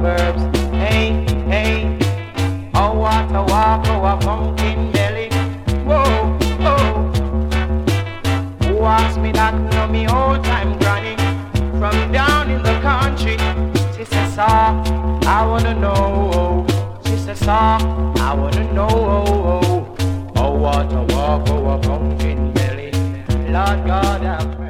suburbs. Hey, hey, oh what a walk, oh a pumpkin belly. Whoa, oh. Who asked me that? No, me old time granny from down in the country. She says, sir, I wanna know. She says, sir, I wanna know. Oh what a walk, oh a pumpkin belly. Lord God have mercy.